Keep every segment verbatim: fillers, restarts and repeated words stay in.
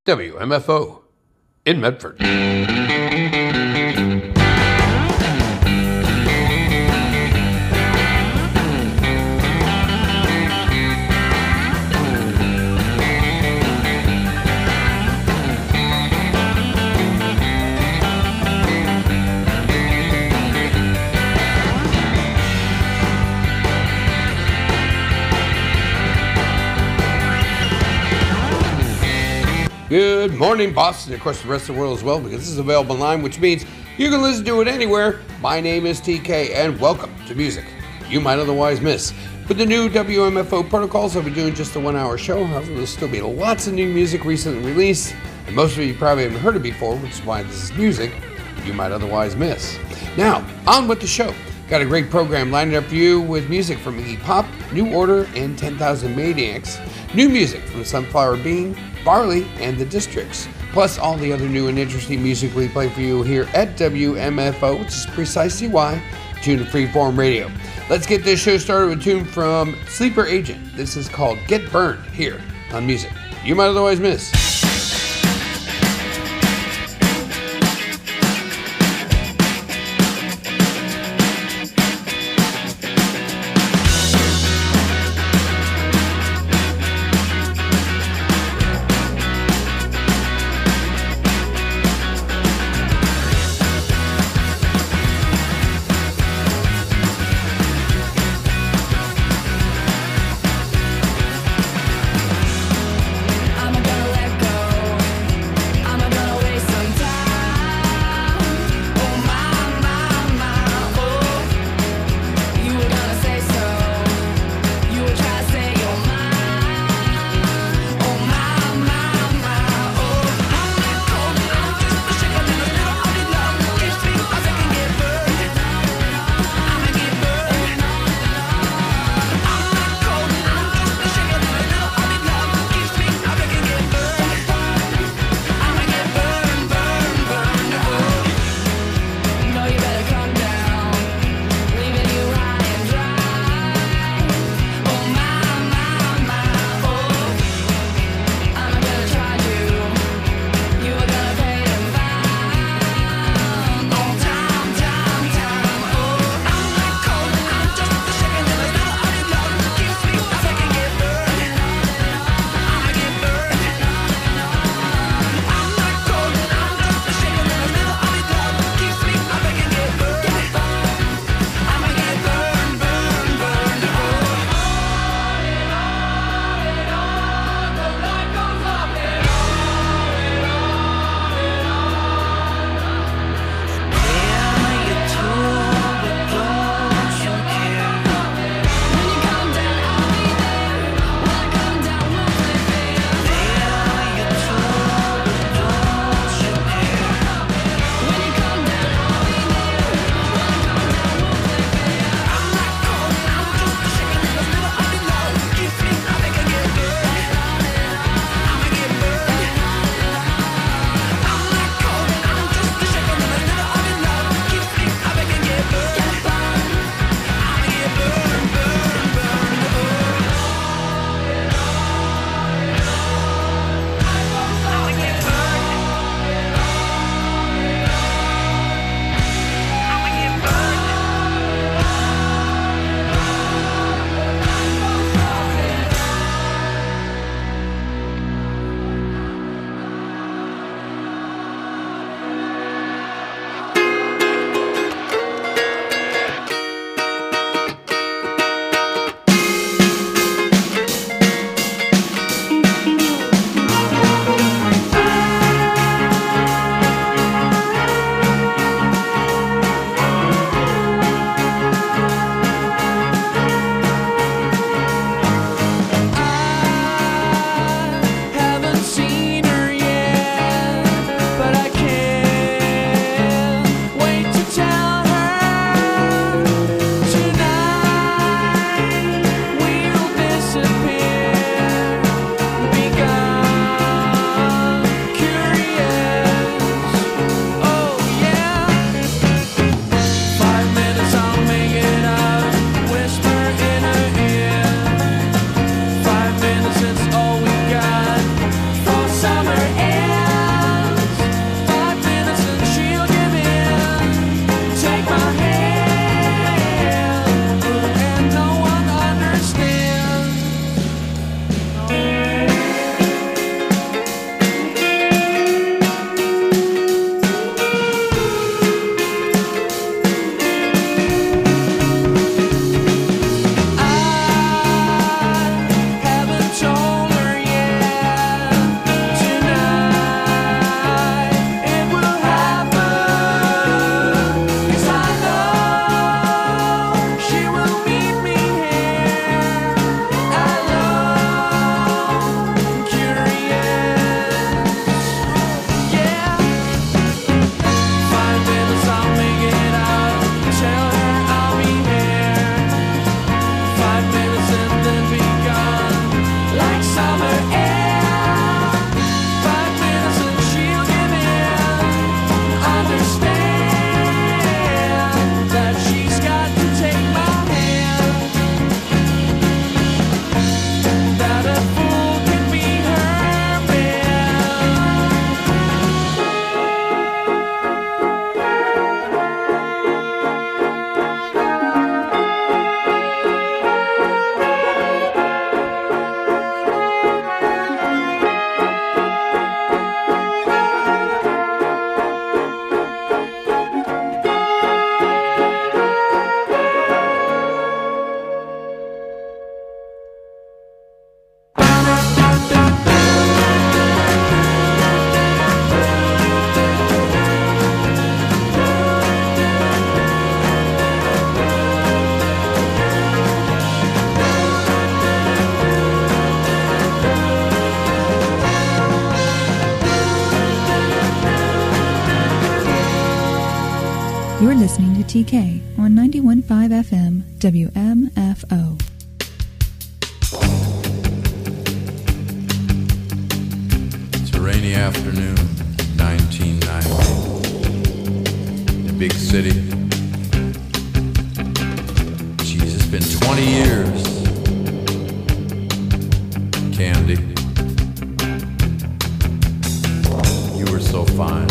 W M F O in Medford. Good morning, Boston, and of course the rest of the world as well, because this is available online, which means you can listen to it anywhere. My name is T K, and welcome to music you might otherwise miss. With the new W M F O protocols, I'll be doing just a one-hour show. However, there'll still be lots of new music recently released, and most of you probably haven't heard it before, which is why this is music you might otherwise miss. Now, on with the show. Got a great program lined up for you with music from Iggy Pop, New Order, and ten thousand Maniacs. New music from Sunflower Bean, Barley, and The Districts. Plus all the other new and interesting music we play for you here at W M F O, which is precisely why you tune to Freeform Radio. Let's get this show started with a tune from Sleeper Agent. This is called Get Burned here on Music You Might Otherwise Miss. I'm gonna let go. ends. Five minutes and she'll give in. Take my hand, and no one understands. You're listening to T K on ninety-one point five F M W M F O. It's a rainy afternoon, nineteen ninety. Big city. Jeez, it's been twenty years. Candy, you were so fine.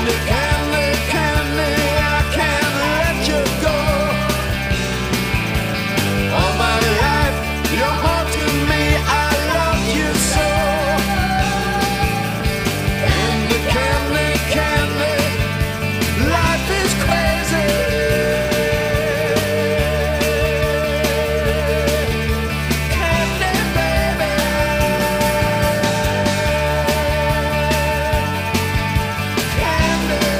Candy.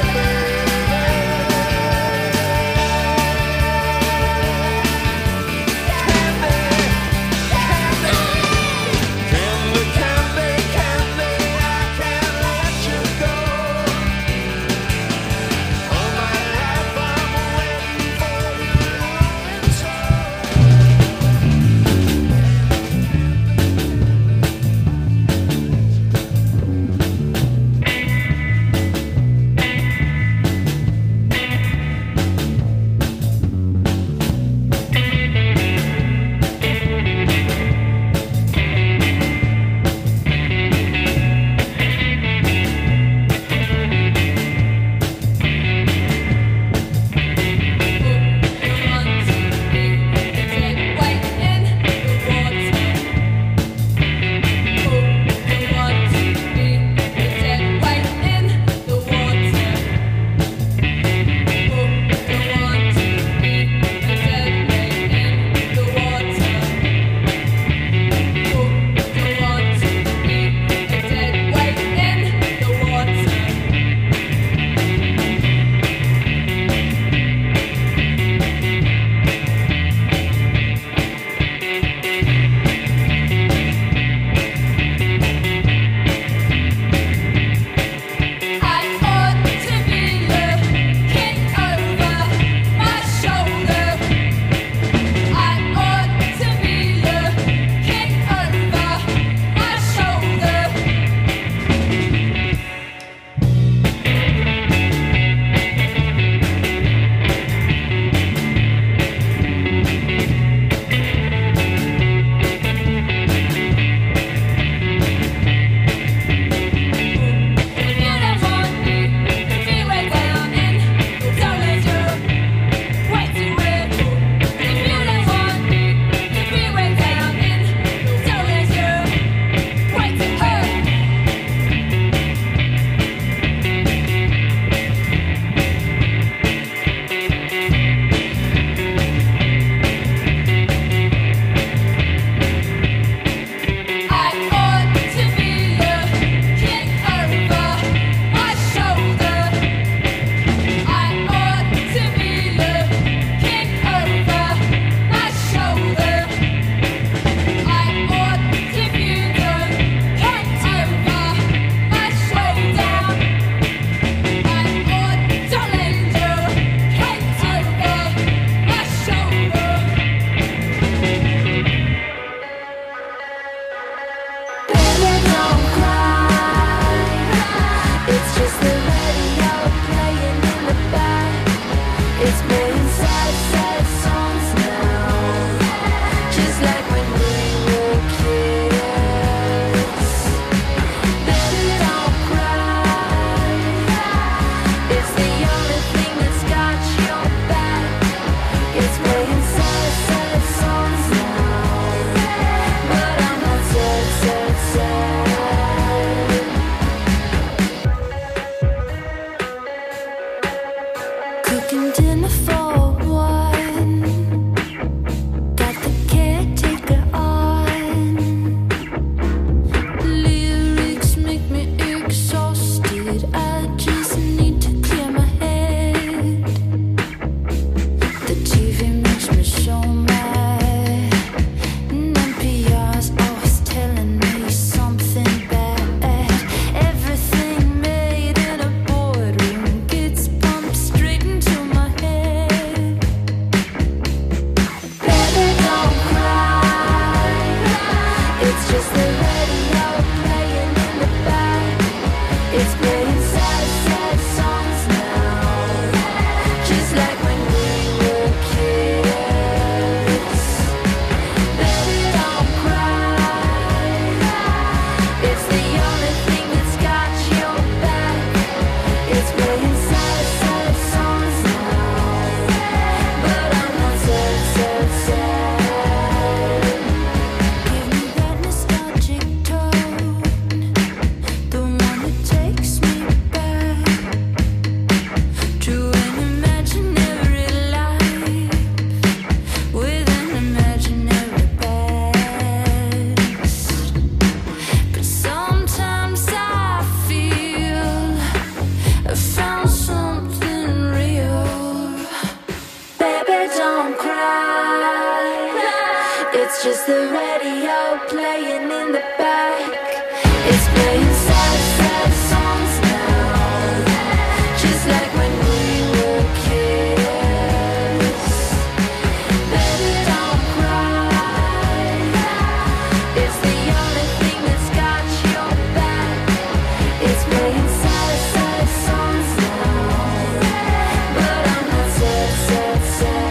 It's just the radio playing in the back. It's playing sad, sad songs now, just like when we were kids. Baby, don't cry. It's the only thing that's got your back. It's playing sad, sad songs now, but I'm not sad, sad,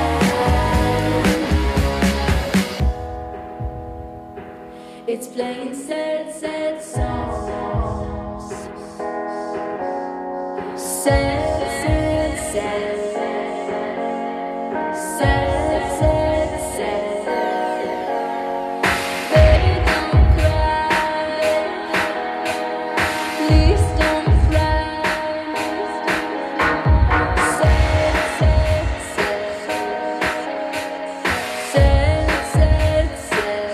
sad. It's playing sad, sad songs. Sad, sad, sad. Sad, sad, sad. Baby, don't cry. Please don't fly. Sad, sad, sad. Sad, sad, sad.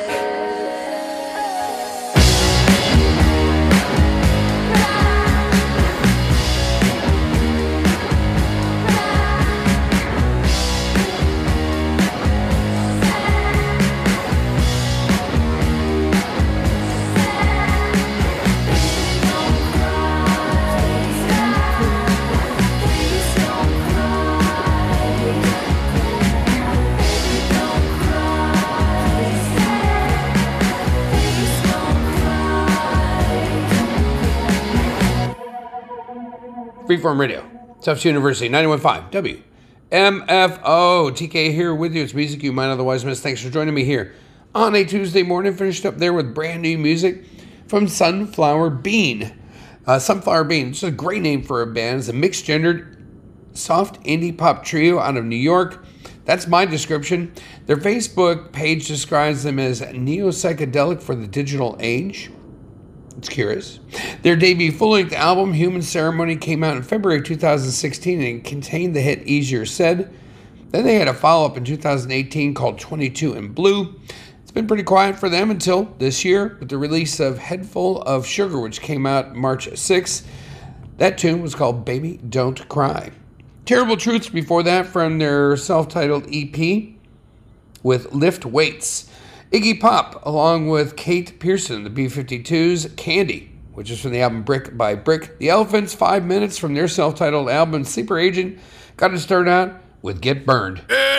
Freeform Radio, Tufts University, ninety-one point five W M F O. T K here with you. It's music you might otherwise miss. Thanks for joining me here on a Tuesday morning. Finished up there with brand new music from Sunflower Bean. Uh, Sunflower Bean, it's a great name for a band. It's a mixed-gendered, soft indie pop trio out of New York. That's my description. Their Facebook page describes them as neo-psychedelic for the digital age. It's curious. Their debut full-length album, Human Ceremony, came out in February two thousand sixteen and contained the hit Easier Said. Then they had a follow-up in two thousand eighteen called twenty-two in Blue. It's been pretty quiet for them until this year with the release of Headful of Sugar, which came out March sixth. That tune was called Baby Don't Cry. Terrible Truths before that from their self-titled E P with Lift Weights. Iggy Pop, along with Kate Pearson, the B fifty-twos, Candy, which is from the album Brick by Brick. The Elephants, Five Minutes from their self-titled album Sleeper Agent, got to start out with Get Burned.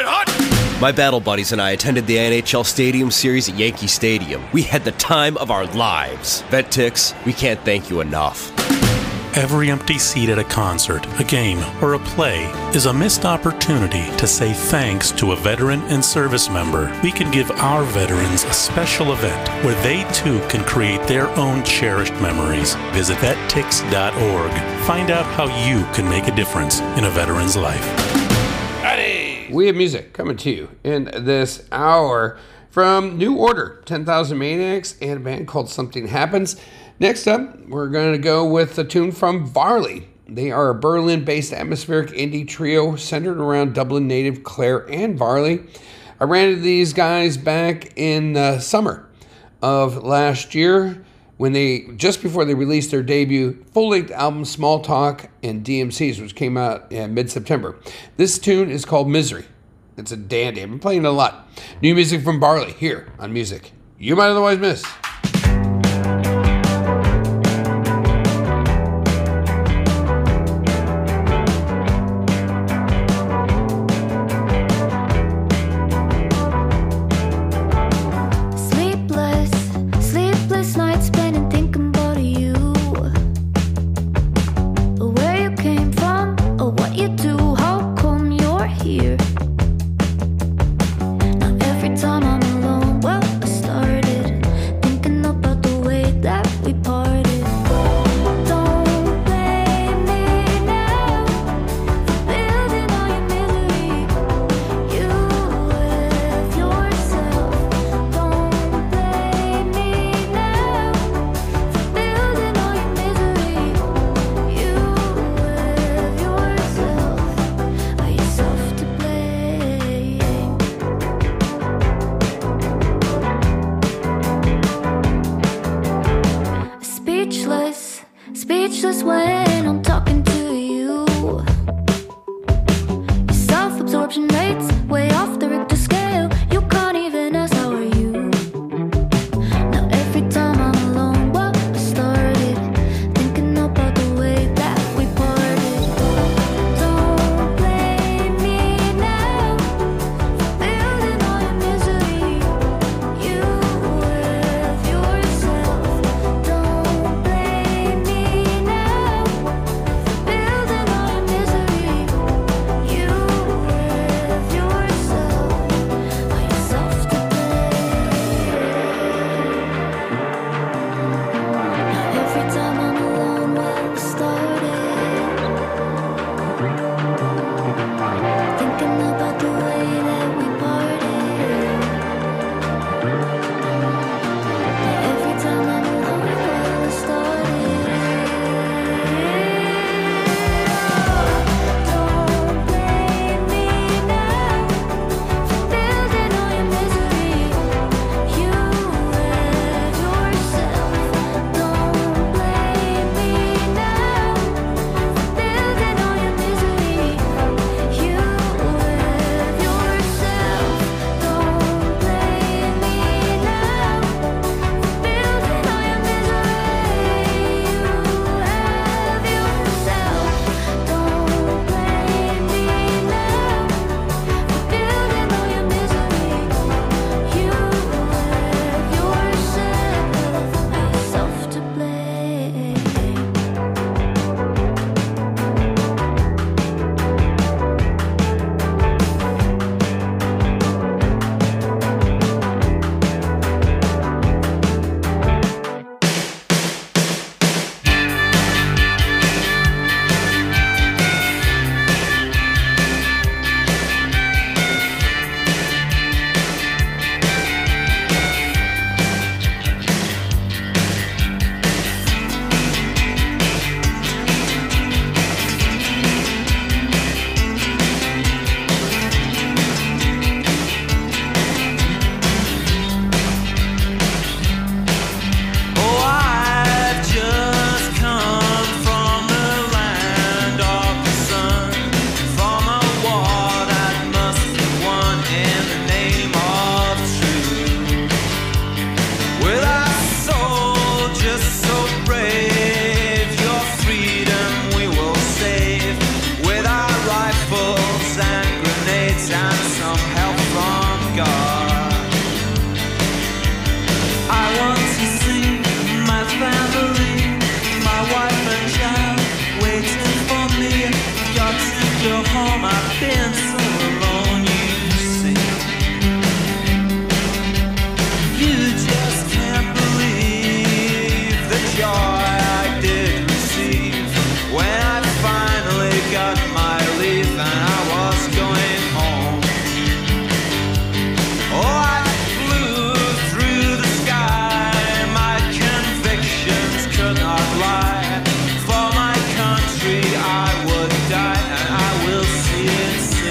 My battle buddies and I attended the N H L Stadium Series at Yankee Stadium. We had the time of our lives. VetTix, we can't thank you enough. Every empty seat at a concert, a game, or a play is a missed opportunity to say thanks to a veteran and service member. We can give our veterans a special event where they too can create their own cherished memories. Visit vet tix dot org. Find out how you can make a difference in a veteran's life. We have music coming to you in this hour from New Order, ten thousand Maniacs, and a band called Something Happens. Next up, we're going to go with a tune from Varley. They are a Berlin-based atmospheric indie trio centered around Dublin native Claire Ann Varley. I ran into these guys back in the summer of last year when they, just before they released their debut full-length album Small Talk and D M Cs, which came out in mid-September. This tune is called Misery. It's a dandy. I've been playing it a lot. New music from Varley here on Music You Might Otherwise Miss. Every time I'm alone, well, I started with our rifles and grenades and some help from God. I want to see my family, my wife and child waiting for me. Got to go home, I've been so alone, you see. You just can't believe the joy I did receive when I finally got my leave and I was going home. Oh, I flew through the sky, my convictions could not lie. For my country I would die and I will see it.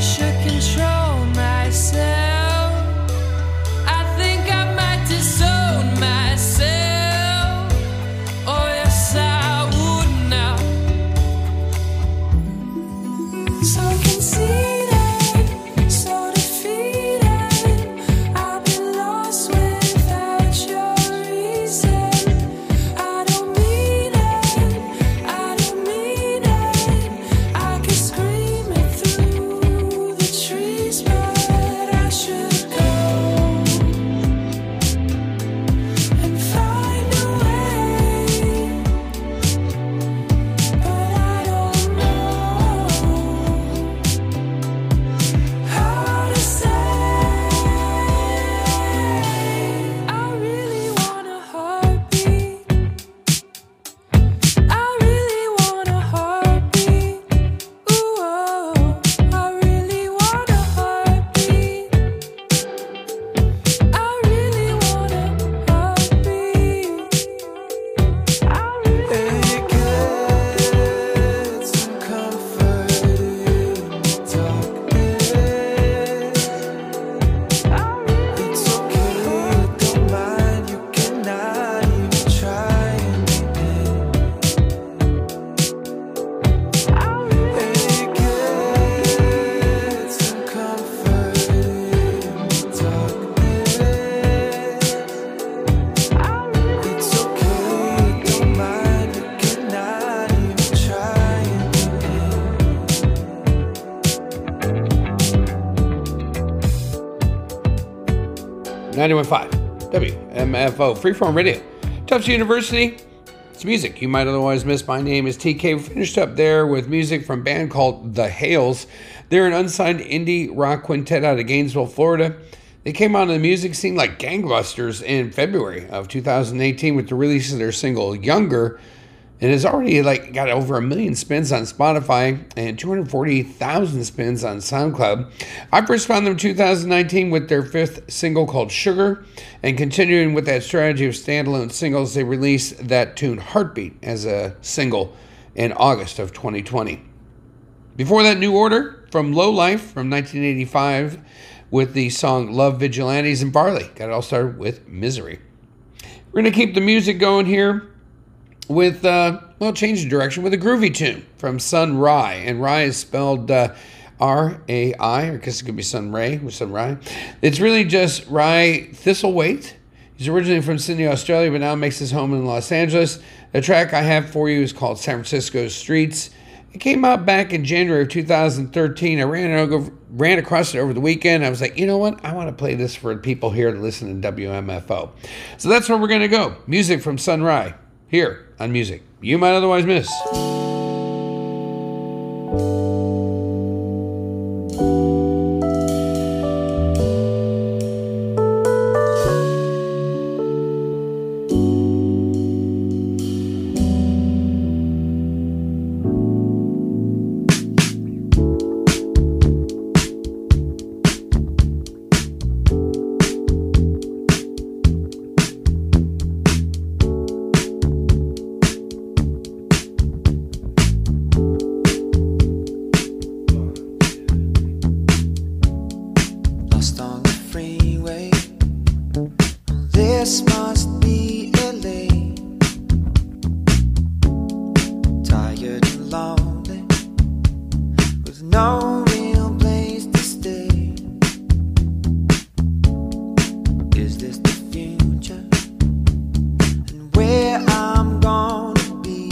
should control myself. I think I might disown myself. Oh yes, I would now. So conceited, so defeated. I've been lost without your reason. I don't mean it, I don't mean it. I could scream it through the trees, but I should go and find a way. But I don't know how to say. I really want a heartbeat. I really want a heartbeat. Ooh, oh, I really want a heartbeat. I really want a heartbeat. I really get some comfort in the darkness. It's okay, don't mind, you cannot even try anything. Hey, get some comfort in the darkness. It's okay, don't mind, you cannot even try anything. ninety-one point five W M F O, Freeform Radio. Tufts University. It's music you might otherwise miss. My name is T K. We finished up there with music from a band called The Hales. They're an unsigned indie rock quintet out of Gainesville, Florida. They came onto the music scene like gangbusters in February of two thousand eighteen with the release of their single Younger. It has already like got over a million spins on Spotify and two hundred forty thousand spins on SoundCloud. I first found them in two thousand nineteen with their fifth single called Sugar, and continuing with that strategy of standalone singles, they released that tune Heartbeat as a single in August of twenty twenty. Before that, New Order from Low Life from nineteen eighty-five with the song Love Vigilantes, and Barley got it all started with Misery. We're going to keep the music going here with, uh, well, change the direction with a groovy tune from Sun Ra. And Ra is spelled uh, R A I, or I guess it could be Sun Ray with Sun Ra. It's really just Rye Thistlethwaite. He's originally from Sydney, Australia, but now makes his home in Los Angeles. The track I have for you is called San Francisco Streets. It came out back in January of two thousand thirteen. I ran, it over, ran across it over the weekend. I was like, you know what? I want to play this for people here to listen to W M F O. So that's where we're going to go. Music from Sun Ra here on Music You Might Otherwise Miss. Lost on the freeway. This must be L A. Tired and lonely, with no real place to stay. Is this the future? And where I'm gonna be?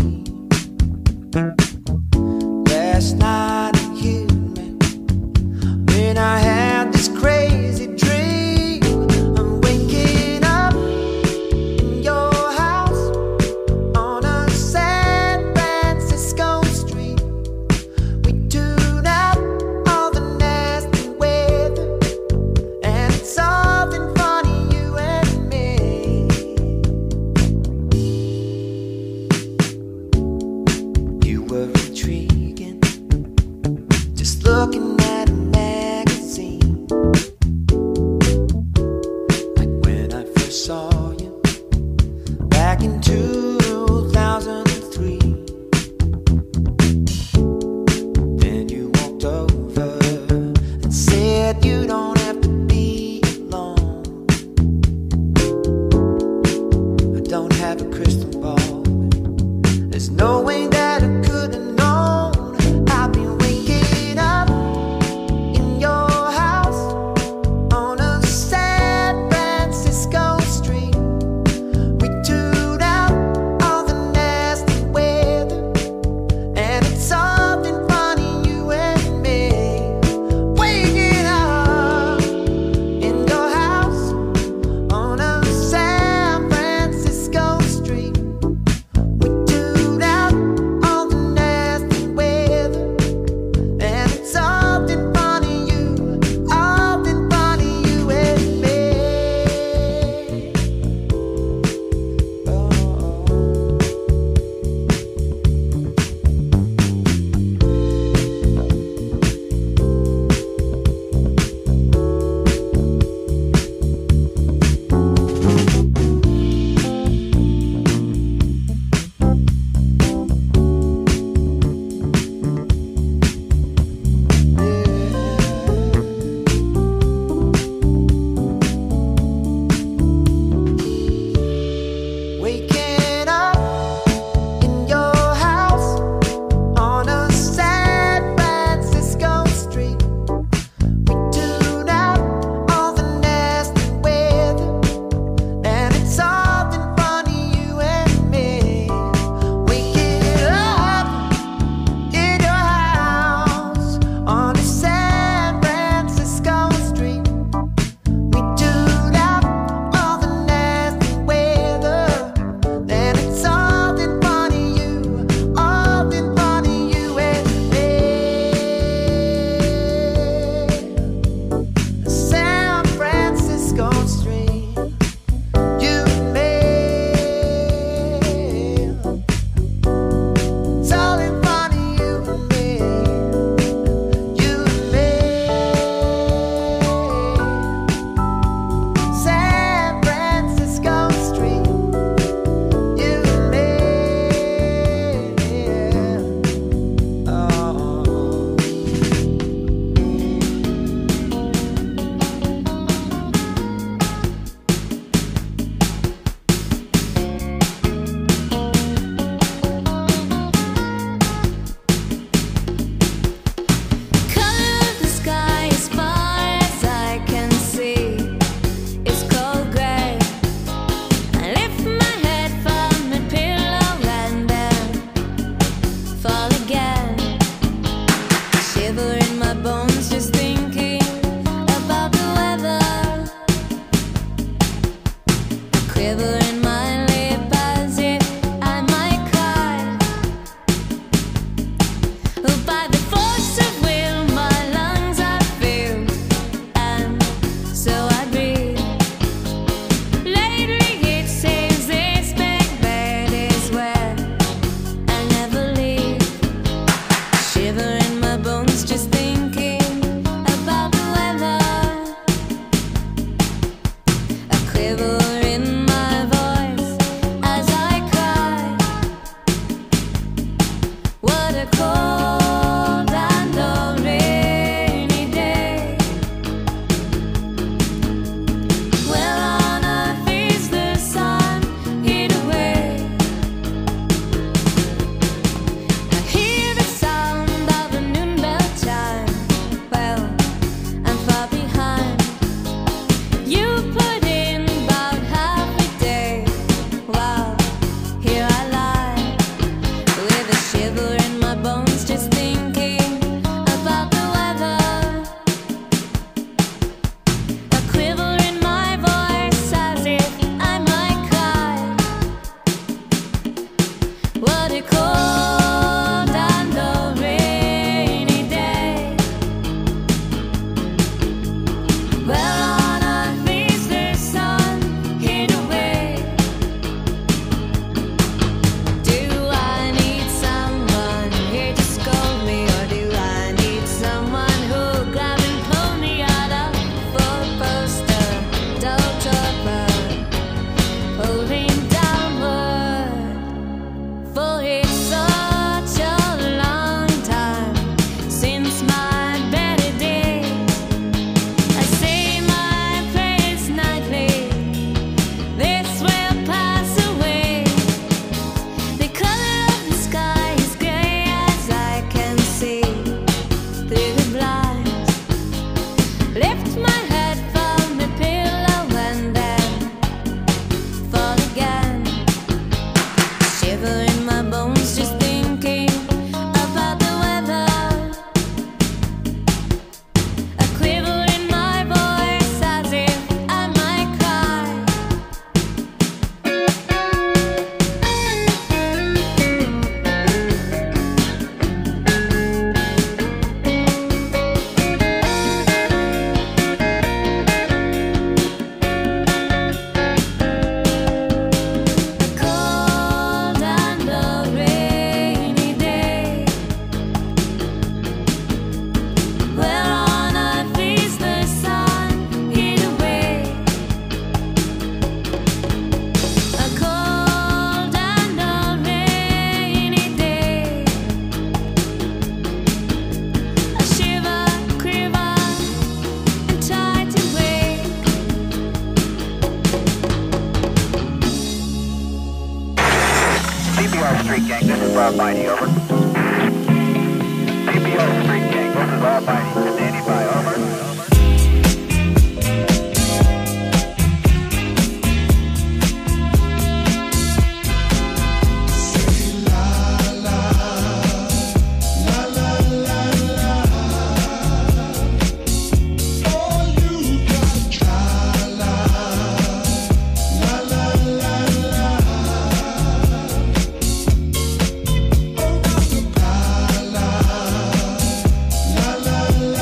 Last night it hit me when I had this crazy dream. I'm waking up in your house on a San Francisco street. We tune out all the nasty weather, and it's something funny, you and me. You were intriguing, just looking at a magazine. Like when I first saw you back in two thousand three. Then you walked over Street Gang, this is Rob Mighty, over. C B R Street Gang, this is Rob Mighty, standing by, over. La la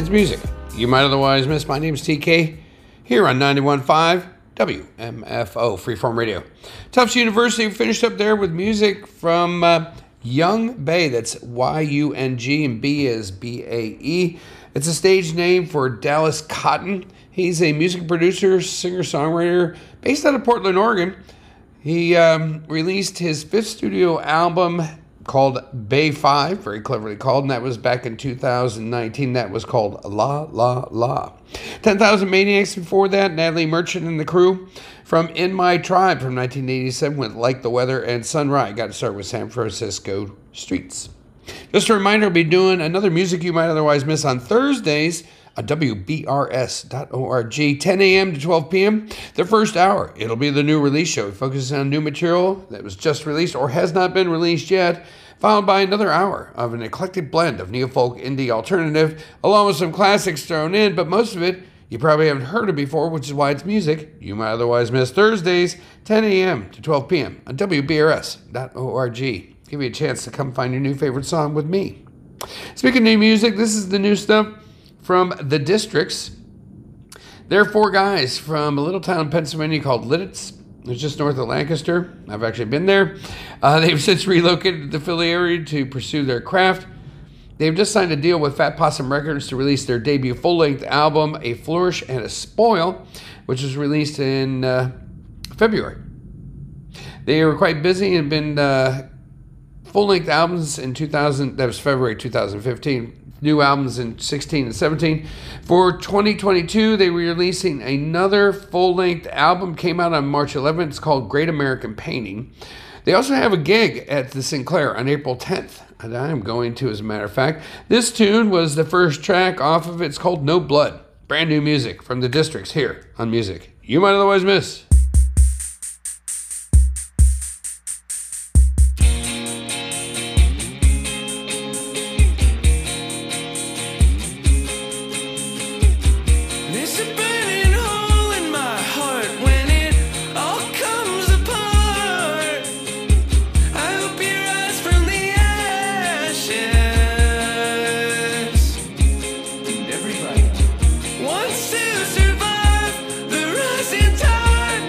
It's music you might otherwise miss. My name is T K here on ninety-one point five W M F O Freeform Radio. Tufts University finished up there with music from uh, Young Bae. That's Y U N G and B is B A E. It's a stage name for Dallas Cotton. He's a music producer, singer-songwriter based out of Portland, Oregon. He um, released his fifth studio album called Bae five, very cleverly called, and that was back in two thousand nineteen. That was called La La La. ten thousand Maniacs before that, Natalie Merchant and the Crew. From In My Tribe from nineteen eighty-seven with Like the Weather, and Sunrise got to start with San Francisco Streets. Just a reminder, I'll be doing another music you might otherwise miss on Thursdays on W B R S dot org, ten a.m. to twelve p.m. The first hour, it'll be the new release show. It focuses on new material that was just released or has not been released yet, followed by another hour of an eclectic blend of neo-folk, indie, alternative, along with some classics thrown in, but most of it you probably haven't heard of before, which is why it's music you might otherwise miss. Thursdays, ten a.m. to twelve p.m. on W B R S dot org. Give you a chance to come find your new favorite song with me. Speaking of new music, this is the new stuff from The Districts. They're four guys from a little town in Pennsylvania called Lidditz. It's just north of Lancaster. I've actually been there. Uh, they've since relocated to the Philly area to pursue their craft. They've just signed a deal with Fat Possum Records to release their debut full-length album, A Flourish and a Spoil, which was released in uh, February. They were quite busy and been uh, full-length albums in two thousand, that was February two thousand fifteen, new albums in sixteen and seventeen. For twenty twenty-two, they were releasing another full-length album, came out on March eleventh. It's called Great American Painting. They also have a gig at the Sinclair on April tenth, and I'm going to, as a matter of fact. This tune was the first track off of it. It's called No Blood. Brand new music from The Districts here on Music You Might Otherwise Miss. There's a burning hole in my heart when it all comes apart. I hope you rise from the ashes. And everybody wants to survive the rising tide.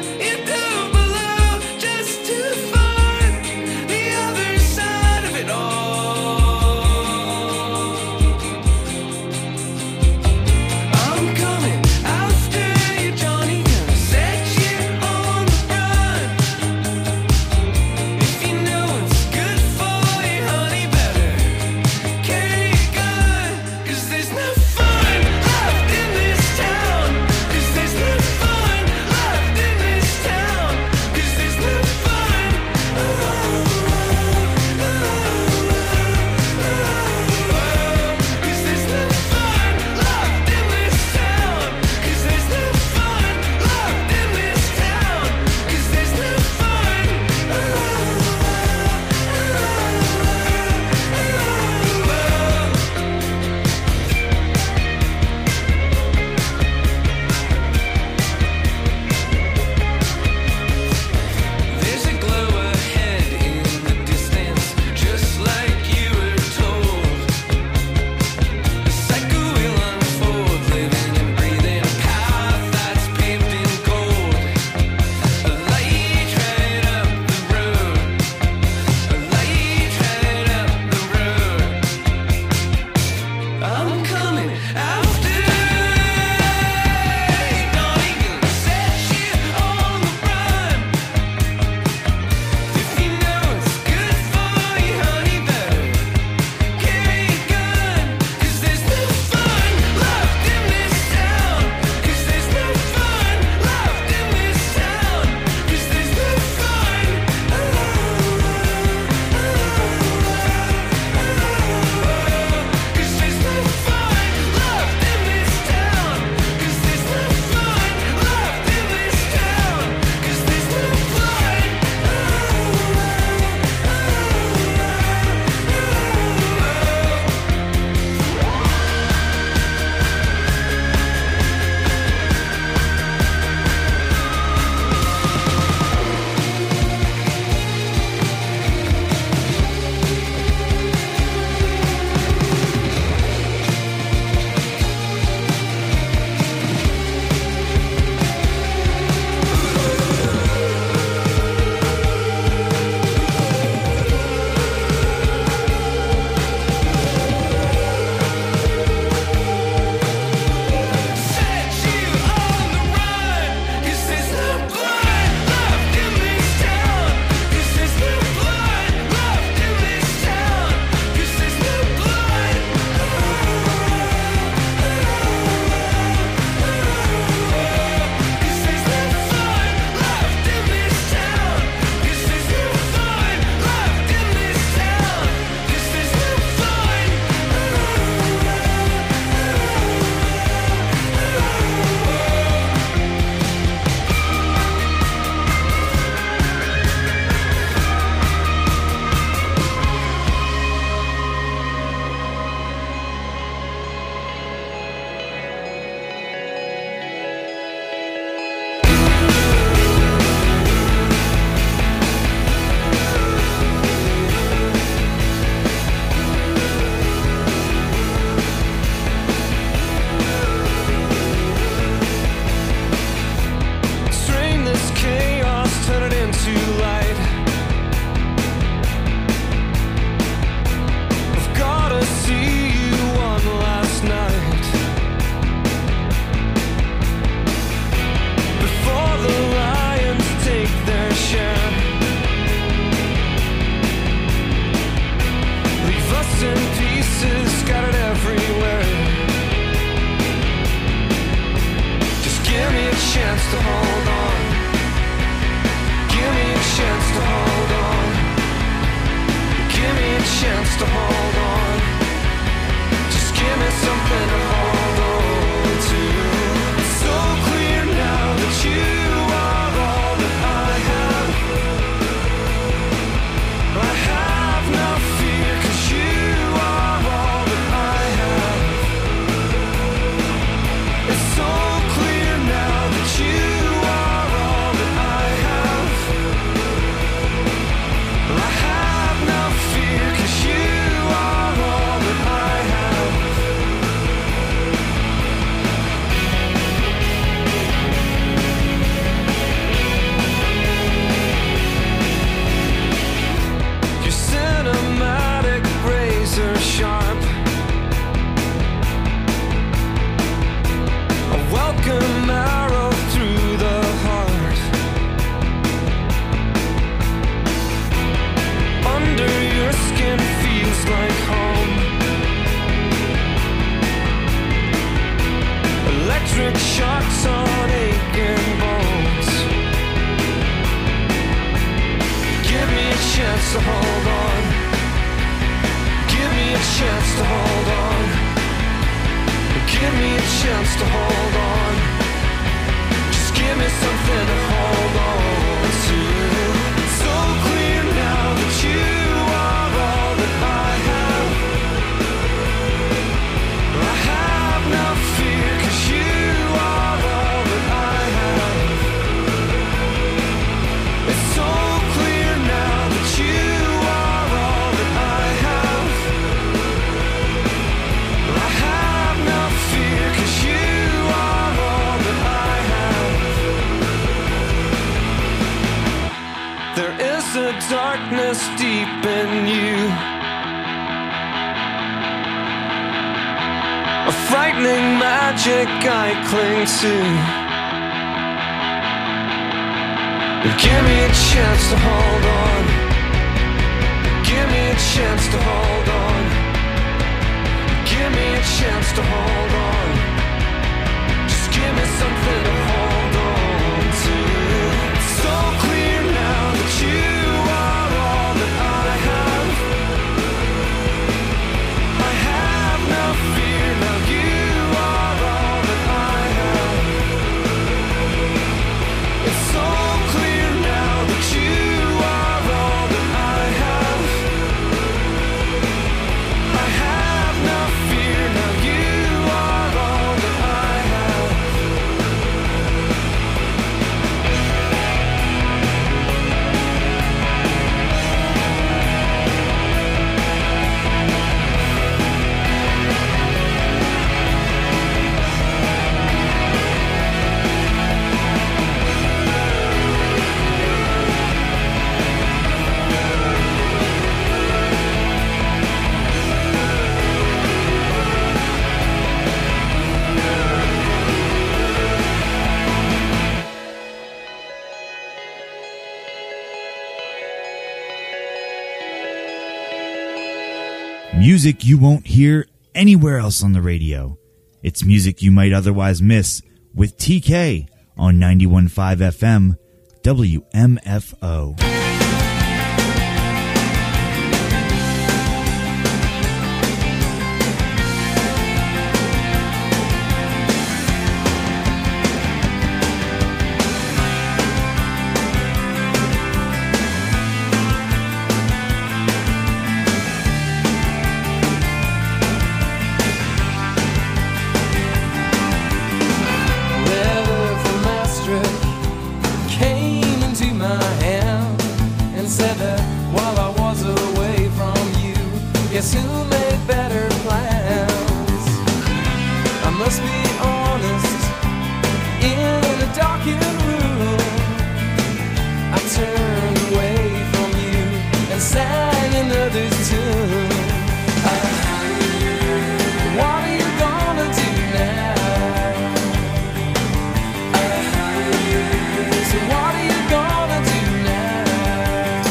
chance to hold on. Give me a chance to hold on. Give me a chance to hold on. Just give me something to hold on to. It's so clear now that you are all that I have. I have no fear, 'cause you are all that I have. It's so clear now that you are all that I have. I have no fear, 'cause you are all that I have. There is a darkness deep in you, a frightening magic I cling to. Give me a chance to hold on. Give me a chance to hold on. Give me a chance to hold on. Just give me something to hold on to. It's so clear now that you are all that I have. I have no fear, now you are all that I have. It's so clear now that you are all that I have. I have no fear, now you are all that I have. Music you won't hear anywhere else on the radio. It's music you might otherwise miss with T K on ninety-one point five F M W M F O. Letter from Maastricht came into my hand and said that while I was away from you, guess who made better plans? I must be honest, in a darkened room, I turned away from you and sang another tune. What are you gonna do now? So what are you gonna do now?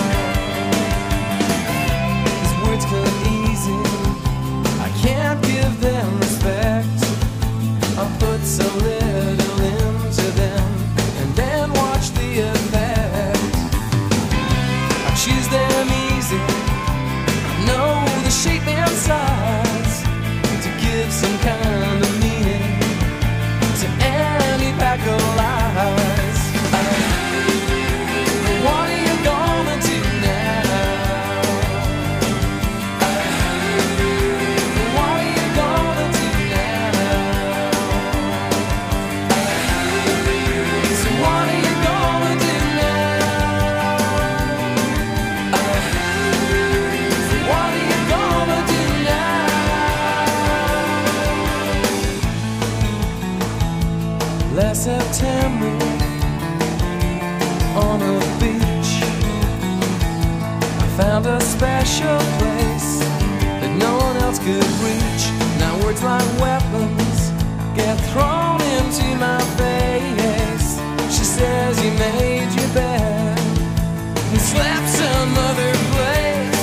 These words come easy, I can't give them respect. I put so little into them and then watch the effect. I choose them easy, I know the shape and size, to give some kind of meaning to any pack of lies. What are you gonna do now? What are you gonna do now? So what are you gonna do now? So what are you gonna do now? Last September on a beach, I found a special place that no one else could reach. Now words like weapons get thrown into my face. She says you made your bed and slept some other place.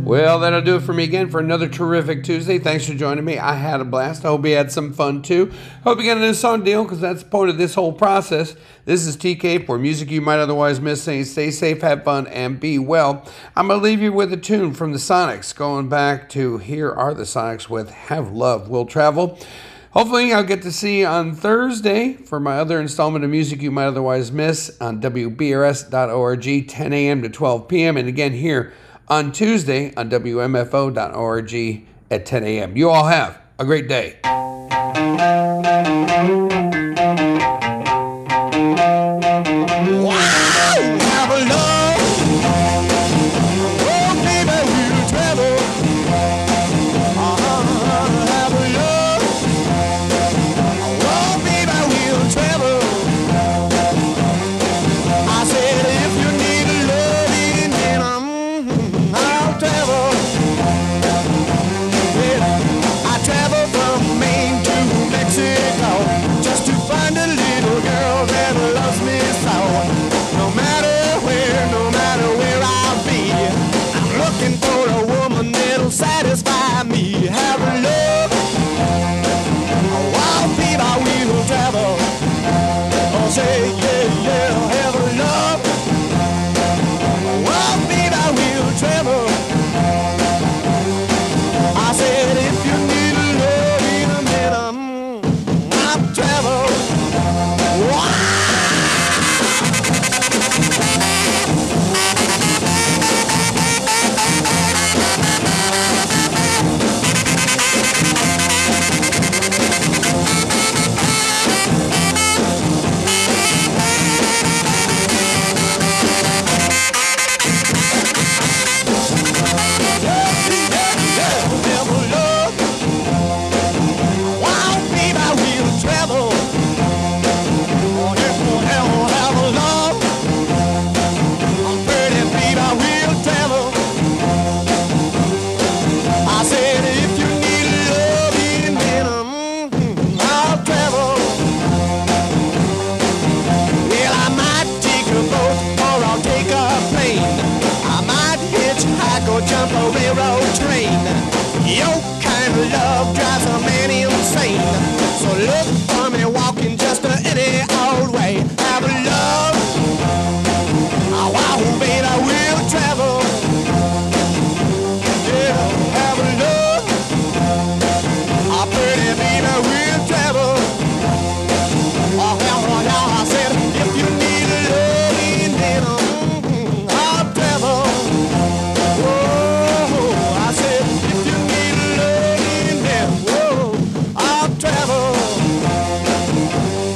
Well, that'll do it for me again for another terrific Tuesday. Thanks for joining me. I had a blast. I hope you had some fun too. Hope you got a new song deal, because that's the point of this whole process. This is T K for music you might otherwise miss, saying stay safe, have fun, and be well. I'm going to leave you with a tune from the Sonics, going back to Here Are the Sonics with Have Love Will Travel. Hopefully, I'll get to see you on Thursday for my other installment of Music You Might Otherwise Miss on W B R S dot org, ten a.m. to twelve p.m. And again here on Tuesday on W M F O dot org at ten a.m. You all have a great day.